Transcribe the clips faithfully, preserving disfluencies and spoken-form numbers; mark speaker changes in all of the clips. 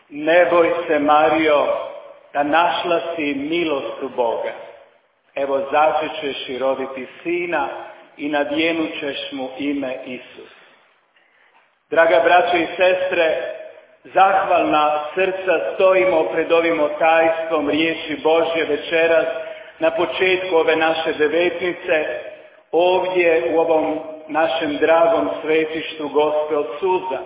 Speaker 1: Ne boj se, Marijo, da našla si milost u Boga. Evo, začećeš i roditi sina i nadjenućeš mu ime Isus. Draga braćo i sestre, zahvalna srca stojimo pred ovim otajstvom riječi Božje večeras na početku ove naše devetnice, ovdje u ovom našem dragom svetištu Gospe od Suza.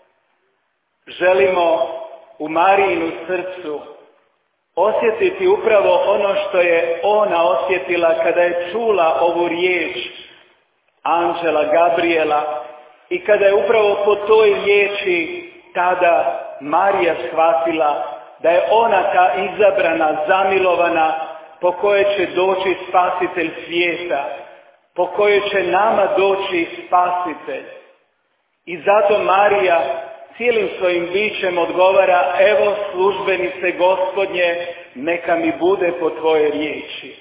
Speaker 1: Želimo u Marijinu srcu osjetiti upravo ono što je ona osjetila kada je čula ovu riječ anđela Gabriela i kada je upravo po toj riječi tada Marija shvatila da je ona ta izabrana, zamilovana, po kojoj će doći spasitelj svijeta, po kojoj će nama doći spasitelj. I zato Marija cijelim svojim bićem odgovara: evo službenice Gospodnje, neka mi bude po tvoje riječi.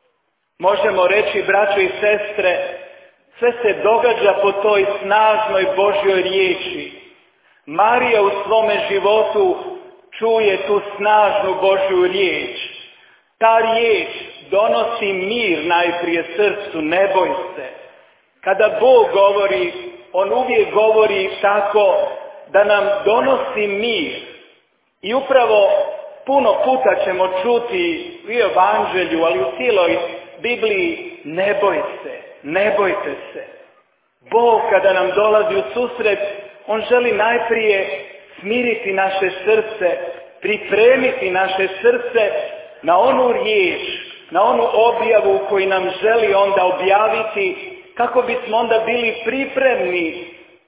Speaker 1: Možemo reći, braćo i sestre, sve se događa po toj snažnoj Božjoj riječi. Marija u svome životu čuje tu snažnu Božju riječ. Ta riječ donosi mir najprije srcu, ne boj se. Kada Bog govori, On uvijek govori tako da nam donosi mir. I upravo puno puta ćemo čuti u Evanđelju, ali u cijeloj Bibliji: ne boj se, ne bojte se. Bog kada nam dolazi u susret, On želi najprije smiriti naše srce, pripremiti naše srce na onu riječ, na onu objavu koju nam želi onda objaviti, kako bismo onda bili pripremni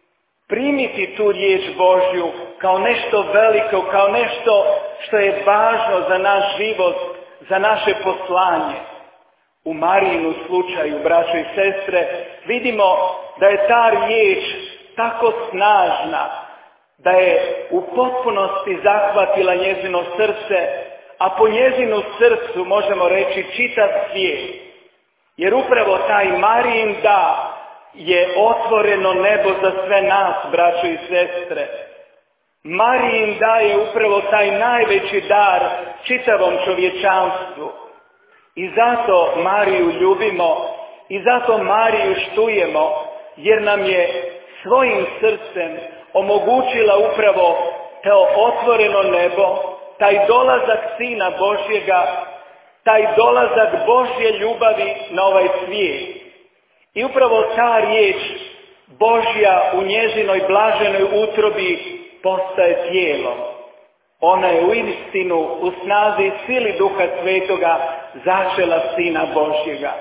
Speaker 1: primiti tu riječ Božju kao nešto veliko, kao nešto što je važno za naš život, za naše poslanje. U Marijinu slučaju, braćo i sestre, vidimo da je ta riječ tako snažna, da je u potpunosti zahvatila njezino srce, a po njezinu srcu možemo reći čitav svijet. Jer upravo taj Marijin da je otvoreno nebo za sve nas, braćo i sestre. Marijin da je upravo taj najveći dar čitavom čovječanstvu. I zato Mariju ljubimo i zato Mariju štujemo, jer nam je svojim srcem omogućila upravo to otvoreno nebo, taj dolazak Sina Božjega, taj dolazak Božje ljubavi na ovaj svijet. I upravo ta riječ Božja u njezinoj blaženoj utrobi postaje tijelom. Ona je uistinu u snazi i sili Duha Svetoga začela Sina Božjega.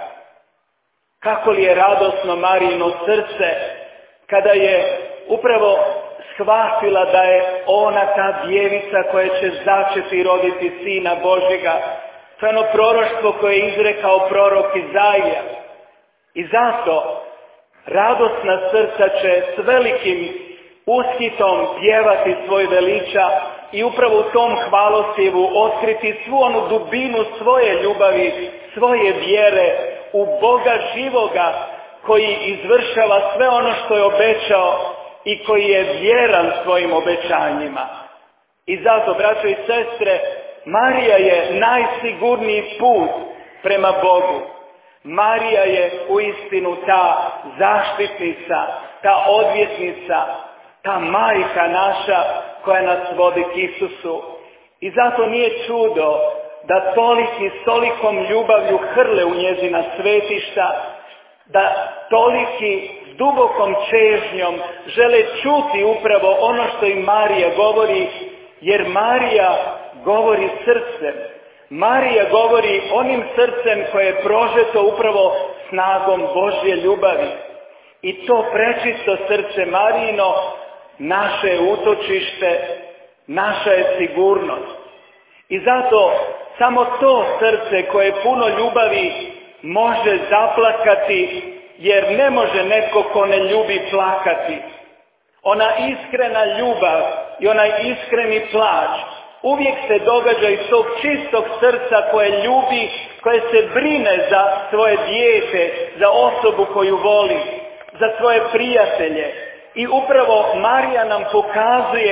Speaker 1: Kako li je radosno Marijino srce kada je upravo shvatila da je ona ta djevica koja će začeti i roditi Sina Božjega. To je ono proroštvo koje je izrekao prorok Izaija. I zato radosna srca će s velikim ushitom pjevati svoj veliča i upravo u tom hvalosjevu otkriti svu onu dubinu svoje ljubavi, svoje vjere u Boga živoga koji izvršava sve ono što je obećao i koji je vjeran svojim obećanjima. I zato, braćo i sestre, Marija je najsigurniji put prema Bogu. Marija je uistinu ta zaštitnica, ta odvjetnica, ta majka naša koja nas vodi k Isusu. I zato nije čudo da toliki s tolikom ljubavlju hrle u njezina svetišta, da toliki s dubokom čežnjom žele čuti upravo ono što im Marija govori, jer Marija govori srcem. Marija govori onim srcem koje je prožeto upravo snagom Božje ljubavi. I to prečisto srce Marijino naše je utočište, naša je sigurnost. I zato samo to srce koje je puno ljubavi može zaplakati, jer ne može netko ko ne ljubi plakati. Ona iskrena ljubav i onaj iskreni plać uvijek se događa iz tog čistog srca koje ljubi, koje se brine za svoje dijete, za osobu koju voli, za svoje prijatelje. I upravo Marija nam pokazuje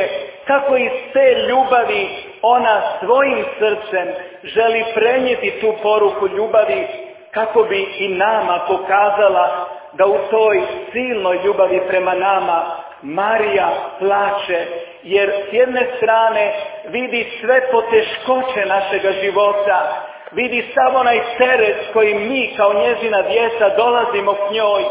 Speaker 1: kako iz te ljubavi ona svojim srcem želi prenijeti tu poruku ljubavi, kako bi i nama pokazala da u toj silnoj ljubavi prema nama Marija plače, jer s jedne strane vidi sve poteškoće našega života, vidi sav onaj teret koji mi kao njezina djeca dolazimo k njoj,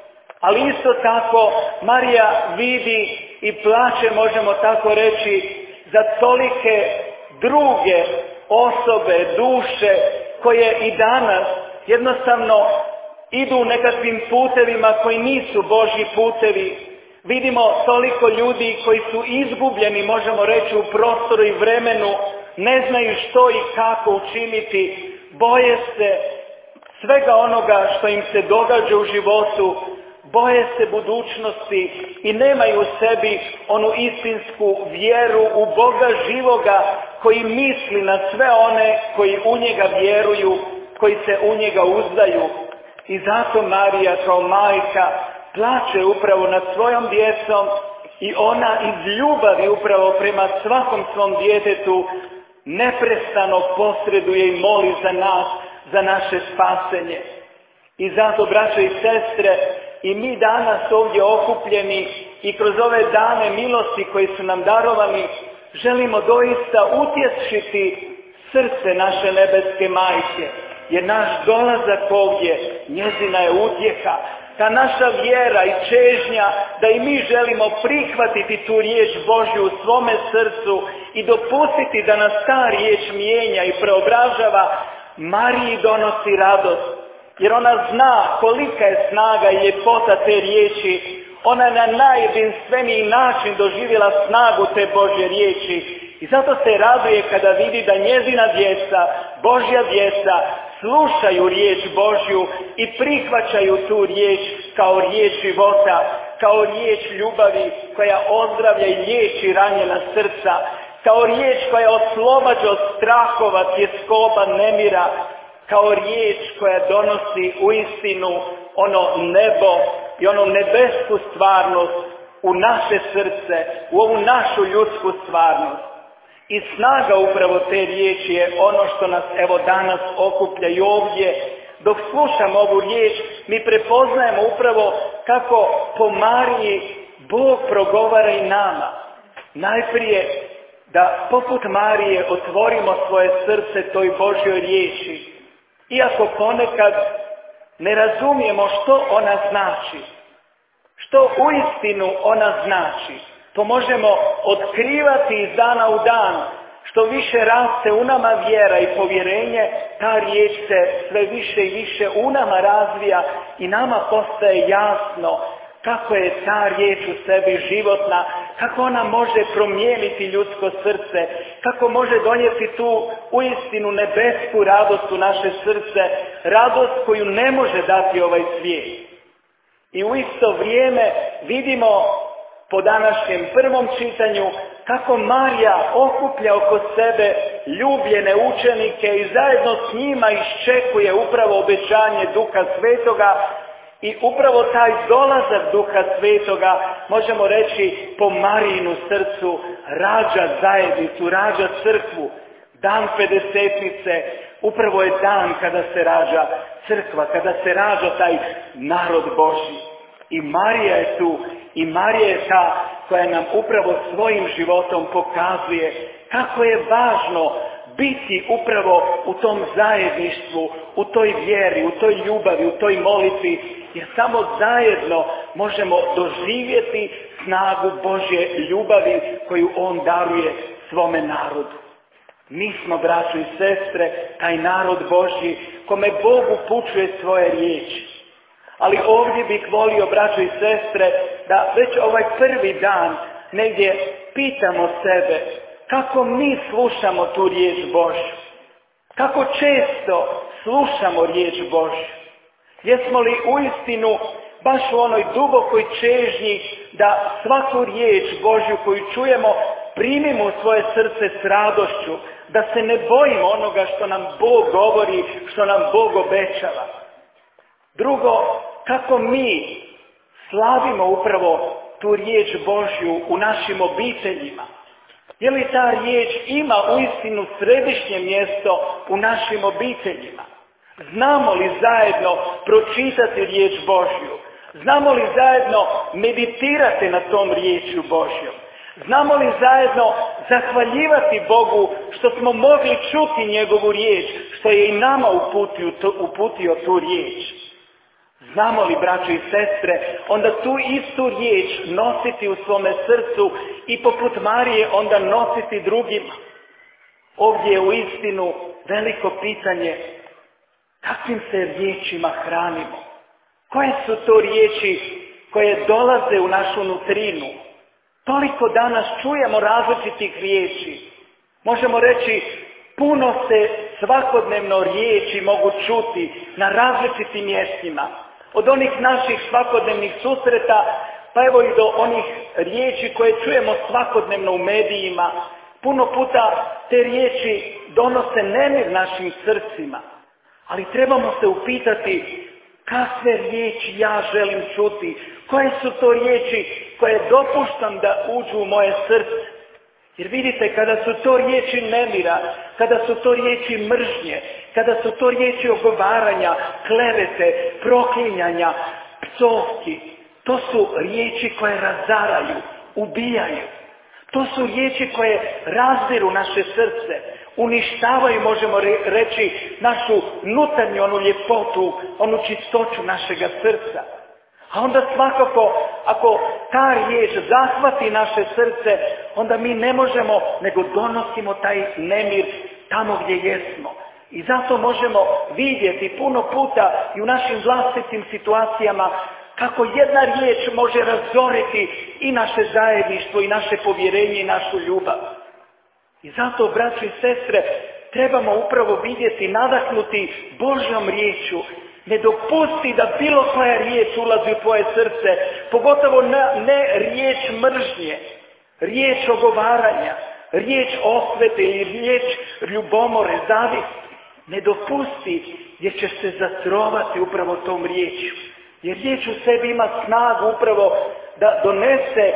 Speaker 1: ali isto tako Marija vidi i plače, možemo tako reći, za tolike druge osobe, duše, koje i danas jednostavno idu nekakvim putevima koji nisu Božji putevi. Vidimo toliko ljudi koji su izgubljeni, možemo reći, u prostoru i vremenu, ne znaju što i kako učiniti, boje se svega onoga što im se događa u životu, boje se budućnosti i nemaju u sebi onu istinsku vjeru u Boga živoga koji misli na sve one koji u njega vjeruju, koji se u njega uzdaju. I zato Marija kao majka plače upravo nad svojom djecom i ona iz ljubavi upravo prema svakom svom djetetu neprestano posreduje i moli za nas, za naše spasenje. I zato, braćo i sestre, i mi danas ovdje okupljeni i kroz ove dane milosti koji su nam darovani, želimo doista utješiti srce naše nebeske majke, jer naš dolazak ovdje, njezina je utjeha, ta naša vjera i čežnja da i mi želimo prihvatiti tu riječ Božju u svome srcu i dopustiti da nas ta riječ mijenja i preobražava, Mariji donosi radost. Jer ona zna kolika je snaga i ljepota te riječi. Ona je na najjedinstveniji način doživjela snagu te Božje riječi. I zato se raduje kada vidi da njezina djeca, Božja djeca, slušaju riječ Božju i prihvaćaju tu riječ kao riječ života, kao riječ ljubavi koja ozdravlja i liječi ranjena srca, kao riječ koja oslobađa od strahova, tjeskoba, nemira, kao riječ koja donosi uistinu ono nebo i onu nebesku stvarnost u naše srce, u ovu našu ljudsku stvarnost. I snaga upravo te riječi je ono što nas evo danas okuplja i ovdje. Dok slušamo ovu riječ, mi prepoznajemo upravo kako po Mariji Bog progovara i nama. Najprije da poput Marije otvorimo svoje srce toj Božjoj riječi. Iako ponekad ne razumijemo što ona znači, što uistinu ona znači, to možemo otkrivati iz dana u dan. Što više raste u nama vjera i povjerenje, ta riječ se sve više i više u nama razvija i nama postaje jasno kako je ta riječ u sebi životna, kako ona može promijeniti ljudsko srce, kako može donijeti tu uistinu nebesku radost u naše srce, radost koju ne može dati ovaj svijet. I u isto vrijeme vidimo po današnjem prvom čitanju kako Marija okuplja oko sebe ljubljene učenike i zajedno s njima iščekuje upravo obećanje Duha Svetoga. I upravo taj dolazak Duha Svetoga, možemo reći, po Marijinu srcu rađa zajednicu, rađa crkvu. Dan Pedesetnice upravo je dan kada se rađa crkva, kada se rađa taj narod Božji. I Marija je tu, i Marija je ta koja nam upravo svojim životom pokazuje kako je važno biti upravo u tom zajedništvu, u toj vjeri, u toj ljubavi, u toj molitvi, jer samo zajedno možemo doživjeti snagu Božje ljubavi koju On daruje svome narodu. Mi smo, braćo i sestre, taj narod Božji kome Bog upućuje svoje riječi. Ali ovdje bih volio, braćo i sestre, da već ovaj prvi dan negdje pitamo sebe kako mi slušamo tu riječ Božju. Kako često slušamo riječ Božju. Jesmo li uistinu baš u onoj dubokoj čežnji da svaku riječ Božju koju čujemo primimo u svoje srce s radošću, da se ne bojimo onoga što nam Bog govori, što nam Bog obećava. Drugo, kako mi slavimo upravo tu riječ Božju u našim obiteljima. Je li ta riječ ima uistinu središnje mjesto u našim obiteljima? Znamo li zajedno pročitati riječ Božju? Znamo li zajedno meditirati na tom riječju Božjom? Znamo li zajedno zahvaljivati Bogu što smo mogli čuti njegovu riječ, što je i nama uputio, uputio tu riječ? Znamo li, braćo i sestre, onda tu istu riječ nositi u svome srcu i poput Marije onda nositi drugima? Ovdje je uistinu veliko pitanje kakvim se riječima hranimo. Koje su to riječi koje dolaze u našu nutrinu? Toliko danas čujemo različitih riječi. Možemo reći, puno se svakodnevno riječi mogu čuti na različitim mjestima. Od onih naših svakodnevnih susreta, pa evo i do onih riječi koje čujemo svakodnevno u medijima. Puno puta te riječi donose nemir našim srcima. Ali trebamo se upitati kakve riječi ja želim čuti. Koje su to riječi koje dopuštam da uđu u moje srce? Jer vidite, kada su to riječi nemira, kada su to riječi mržnje, kada su to riječi ogovaranja, klevete, proklinjanja, psovki, to su riječi koje razaraju, ubijaju. To su riječi koje razdiru naše srce, uništavaju, možemo reći, našu nutarnju, onu ljepotu, onu čistoću našega srca. A onda svakako, ako ta riječ zahvati naše srce, onda mi ne možemo, nego donosimo taj nemir tamo gdje jesmo. I zato možemo vidjeti puno puta i u našim vlastitim situacijama kako jedna riječ može razoriti i naše zajedništvo, i naše povjerenje, i našu ljubav. I zato, braćo i sestre, trebamo upravo vidjeti, nadahnuti Božjom riječu. Ne dopusti da bilo koja riječ ulazi u tvoje srce, pogotovo ne, ne riječ mržnje, riječ ogovaranja, riječ osvete ili riječ ljubomore, zavisti. Ne dopusti, jer ćeš se zatrovati upravo tom riječju. Jer riječ u sebi ima snagu upravo da donese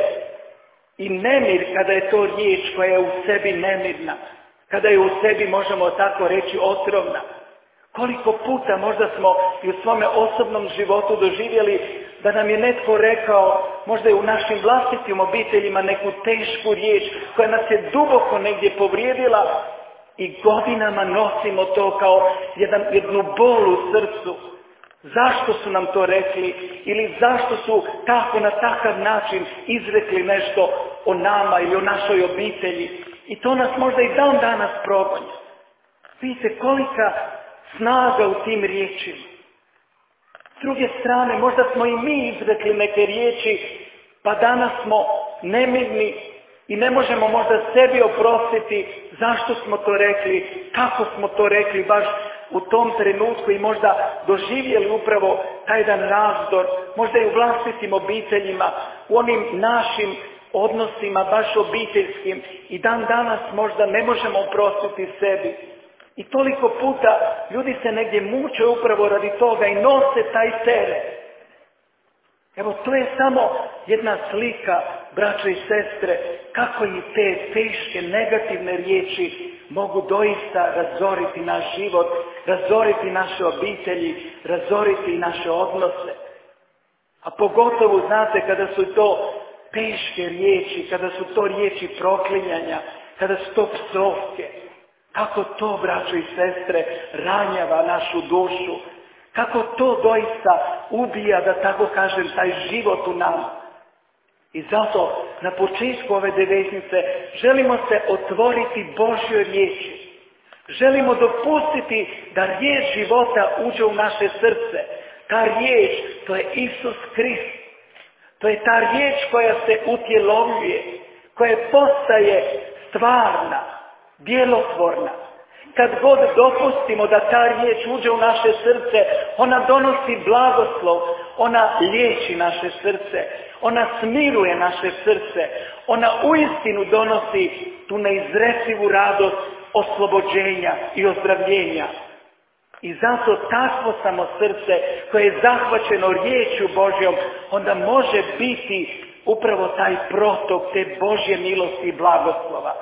Speaker 1: i nemir kada je to riječ koja je u sebi nemirna, kada je u sebi, možemo tako reći, otrovna. Koliko puta možda smo i u svome osobnom životu doživjeli da nam je netko rekao, možda i u našim vlastitim obiteljima, neku tešku riječ koja nas je duboko negdje povrijedila i godinama nosimo to kao jedan, jednu bol u srcu. Zašto su nam to rekli ili zašto su tako na takav način izrekli nešto o nama ili o našoj obitelji. I to nas možda i dan danas progonja. Vidite kolika snaga u tim riječima. S druge strane, možda smo i mi izrekli neke riječi, pa danas smo nemirni i ne možemo možda sebi oprostiti zašto smo to rekli, kako smo to rekli baš u tom trenutku i možda doživjeli upravo taj jedan razdor, možda i u vlastitim obiteljima, u onim našim odnosima, baš obiteljskim, i dan danas možda ne možemo oprostiti sebi. I toliko puta ljudi se negdje muče upravo radi toga i nose taj teret. Evo, to je samo jedna slika, braćo i sestre, kako i te teške negativne riječi mogu doista razoriti naš život, razoriti naše obitelji, razoriti naše odnose. A pogotovo, znate, kada su to teške riječi, kada su to riječi proklinjanja, kada su to psovke. Kako to, braćo i sestre, ranjava našu dušu. Kako to doista ubija, da tako kažem, taj život u nama. I zato na početku ove devetnice želimo se otvoriti Božjoj riječi. Želimo dopustiti da riječ života uđe u naše srce. Ta riječ, to je Isus Krist. To je ta riječ koja se utjelovljuje, koja postaje stvarna, djelotvorna. Kad god dopustimo da ta riječ uđe u naše srce, ona donosi blagoslov, ona liječi naše srce, ona smiruje naše srce, ona uistinu donosi tu neizrecivu radost oslobođenja i ozdravljenja. I zato takvo samo srce koje je zahvaćeno riječju Božjom, onda može biti upravo taj protok te Božje milosti i blagoslova.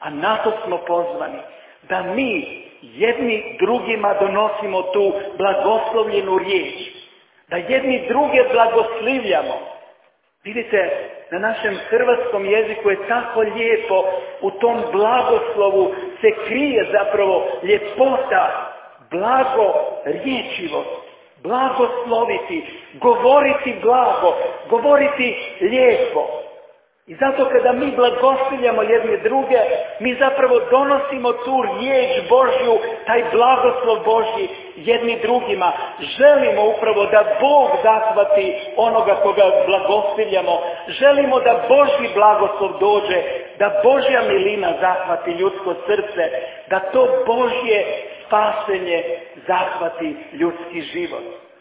Speaker 1: A na to smo pozvani, da mi jedni drugima donosimo tu blagoslovljenu riječ, da jedni druge blagoslivljamo. Vidite, na našem hrvatskom jeziku je tako lijepo, u tom blagoslovu se krije zapravo ljepota, blago riječivost, blagosloviti, govoriti blago, govoriti lijepo. I zato kada mi blagoslovljamo jedne druge, mi zapravo donosimo tu riječ Božju, taj blagoslov Božji jedni drugima. Želimo upravo da Bog zahvati onoga koga blagoslovljamo. Želimo da Božji blagoslov dođe, da Božja milina zahvati ljudsko srce, da to Božje spasenje zahvati ljudski život.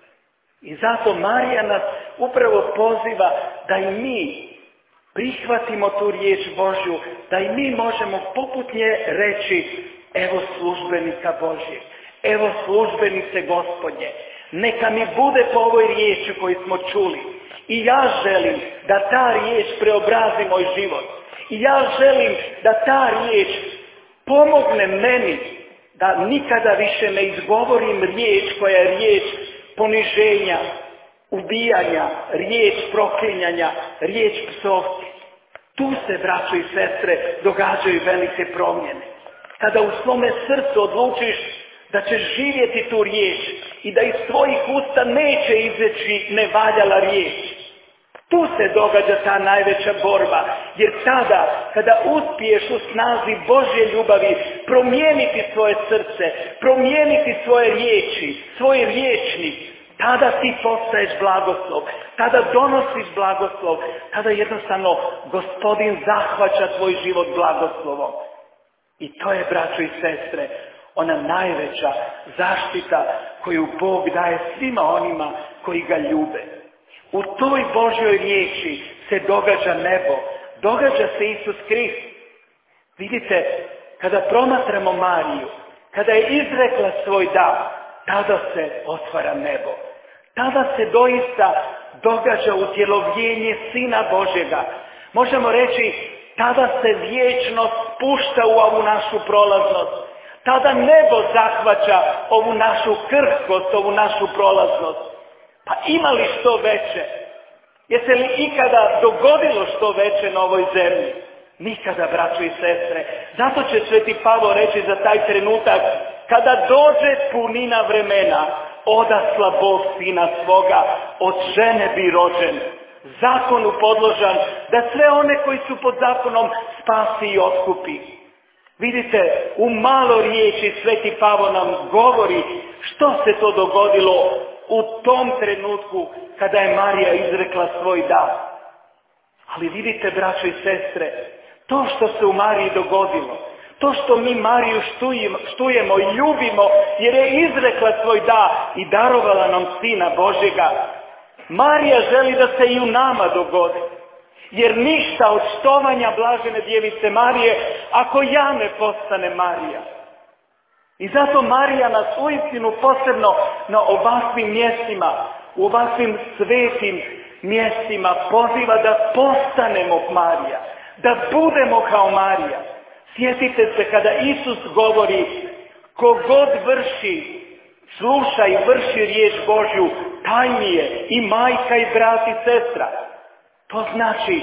Speaker 1: I zato Marija nas upravo poziva da i mi prihvatimo tu riječ Božju, da i mi možemo poput nje reći: evo službenika Božje, evo službenice Gospodnje, neka mi bude po ovoj riječi koju smo čuli. I ja želim da ta riječ preobrazi moj život. I ja želim da ta riječ pomogne meni da nikada više ne izgovorim riječ koja je riječ poniženja, ubijanja, riječ proklinjanja, riječ psovke. Tu se, braćo i sestre, događaju velike promjene. Kada u svome srcu odlučiš da ćeš živjeti tu riječ i da iz tvojih usta neće izaći nevaljala riječ. Tu se događa ta najveća borba, jer tada, kada uspiješ u snazi Božje ljubavi promijeniti svoje srce, promijeniti svoje riječi, svoj riječnik, tada ti postaješ blagoslov, tada donosiš blagoslov, tada jednostavno Gospodin zahvaća tvoj život blagoslovom. I to je, braćo i sestre, ona najveća zaštita koju Bog daje svima onima koji ga ljube. U toj Božjoj riječi se događa nebo, događa se Isus Krist. Vidite, kada promatramo Mariju, kada je izrekla svoj da, tada se otvara nebo. Tada se doista događa utjelovljenje Sina Božjega. Možemo reći, tada se vječnost spušta u ovu našu prolaznost. Tada nebo zahvaća ovu našu krhkost, ovu našu prolaznost. Pa ima li što veće? Jeste li ikada dogodilo što veće na ovoj zemlji? Nikada, braćo i sestre. Zato će Sveti Pavao reći za taj trenutak: kada dođe punina vremena, odasla Bog Sina svoga, od žene bi rođen, zakonu podložan, da sve one koji su pod zakonom spasi i otkupi. Vidite, u malo riječi Sveti Pavao nam govori što se to dogodilo u tom trenutku kada je Marija izrekla svoj da. Ali vidite, braćo i sestre, to što se u Mariji dogodilo, to što mi Mariju štujemo, štujemo i ljubimo jer je izrekla svoj da i darovala nam Sina Božjega, Marija želi da se i u nama dogodi. Jer ništa od štovanja blažene djevice Marije ako ja ne postane Marija. I zato Marija nas uistinu posebno na ovakvim mjestima, u ovakvim svetim mjestima poziva da postanemo Marija, da budemo kao Marija. Sjetite se kada Isus govori: kogod vrši, sluša i vrši riječ Božju, taj mi je i majka i brat i sestra. To znači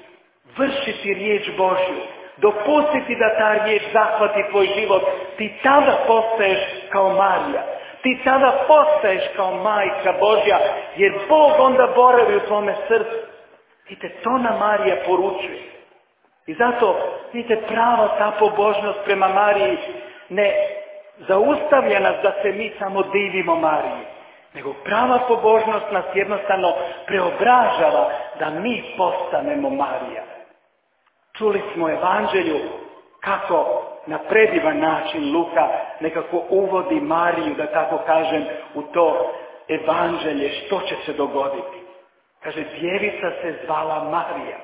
Speaker 1: vršiti riječ Božju, dopustiti da ta riječ zahvati tvoj život. Ti tada postaješ kao Marija. Ti tada postaješ kao majka Božja, jer Bog onda boravi u tvome srcu. Vidite, to nam Marija poručuje. I zato, vidite, prava ta pobožnost prema Mariji ne zaustavlja nas da se mi samo divimo Mariji, nego prava pobožnost nas jednostavno preobražava da mi postanemo Marija. Čuli smo u Evanđelju kako na predivan način Luka nekako uvodi Mariju, da tako kažem, u to Evanđelje što će se dogoditi. Kaže, djevica se zvala Marija.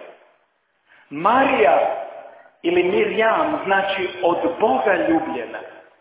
Speaker 1: Marija ili Mirjam znači od Boga ljubljena.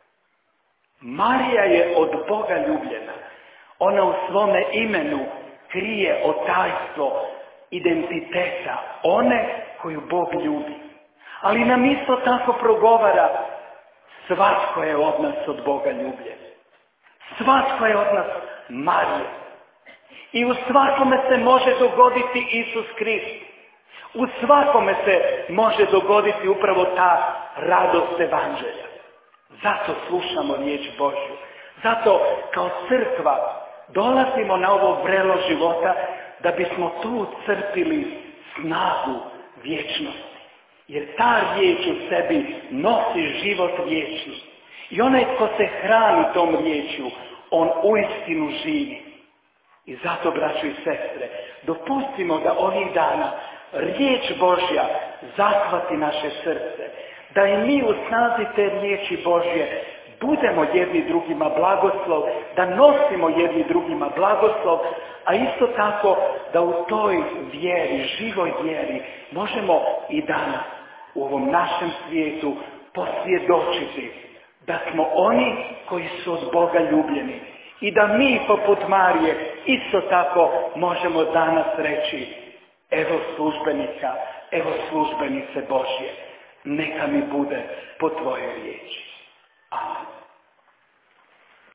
Speaker 1: Marija je od Boga ljubljena. Ona u svome imenu krije otajstvo identiteta one koju Bog ljubi. Ali nam isto tako progovara, svatko je od nas od Boga ljubljen. Svatko je od nas Marije. I u svakome se može dogoditi Isus Krist. U svakome se može dogoditi upravo ta radost evanđelja. Zato slušamo riječ Božju. Zato kao crkva dolazimo na ovo vrelo života da bismo tu crpili snagu vječnosti. Jer ta riječ u sebi nosi život vječni. I onaj tko se hrani tom riječju, on uistinu živi. I zato, braćo i sestre, dopustimo da ovih dana riječ Božja zahvati naše srce. Da i mi u snazi te riječi Božje budemo jedni drugima blagoslov, da nosimo jedni drugima blagoslov, a isto tako da u toj vjeri, živoj vjeri, možemo i danas u ovom našem svijetu posvjedočiti da smo oni koji su od Boga ljubljeni i da mi poput Marije isto tako možemo danas reći: evo službenika, evo službenice Božje, neka mi bude po tvojoj riječi. Amen.